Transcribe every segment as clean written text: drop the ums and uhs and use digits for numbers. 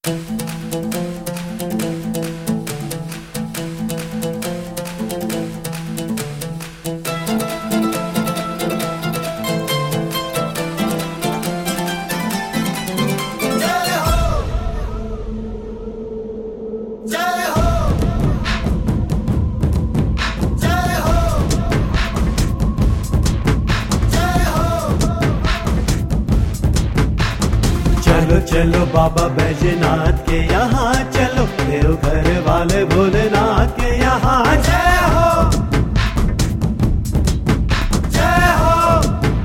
चलो चलो बाबा बैजनाथ के यहाँ चलो, देवघर वाले भोलेनाथ के यहाँ जय हो जय हो।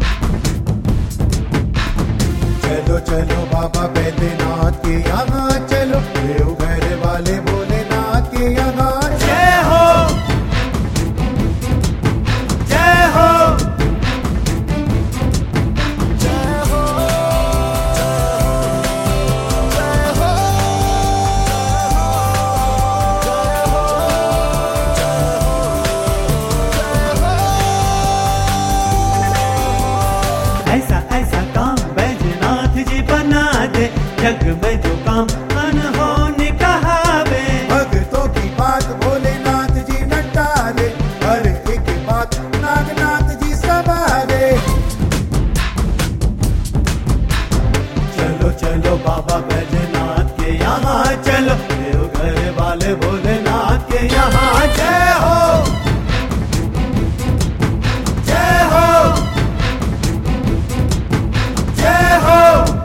चलो चलो बाबा बैजनाथ के यहाँ चलो, देवघर वाले भोलेनाथ के यहाँ जय हो जय हो जय हो। ऐसा ऐसा काम बैजनाथ जी बना दे, जग में जो काम अनहोनी कहावे। भक्तों की बात भोलेनाथ जी न टाले, हर एक बात नागनाथ जी संभाले। चलो चलो बाबा बैजनाथ के यहाँ चलो, देवघर वाले भोलेनाथ के यहाँ जय हो जय हो जय हो।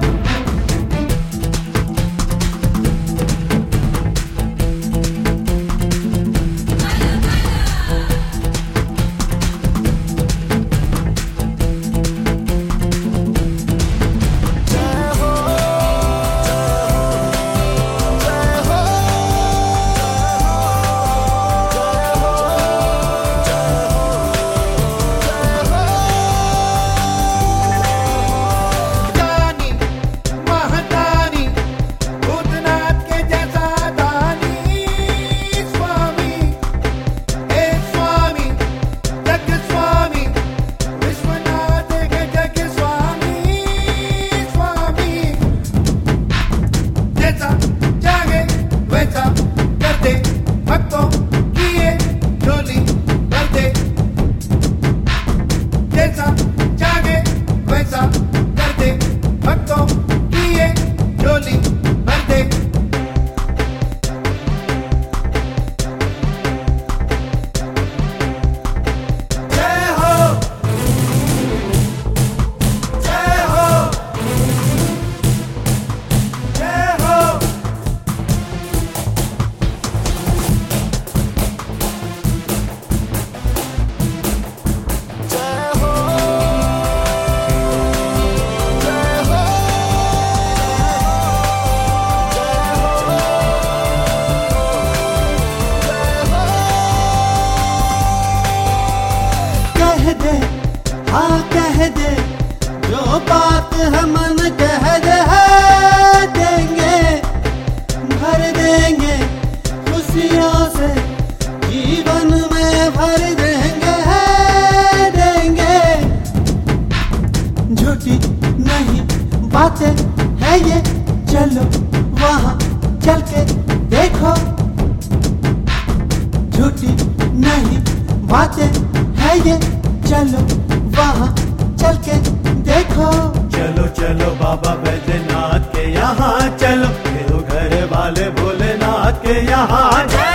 हाँ कह दे, जो बात हम कह दे देंगे, भर देंगे खुशियों से, जीवन में भर देंगे देंगे। झूठी नहीं बातें है ये, चलो वहाँ चल के देखो। झूठी नहीं बातें है ये, चलो वहाँ चल के देखो। चलो चलो बाबा बैजनाथ के यहाँ चलो, देवघर वाले भोलेनाथ के यहाँ।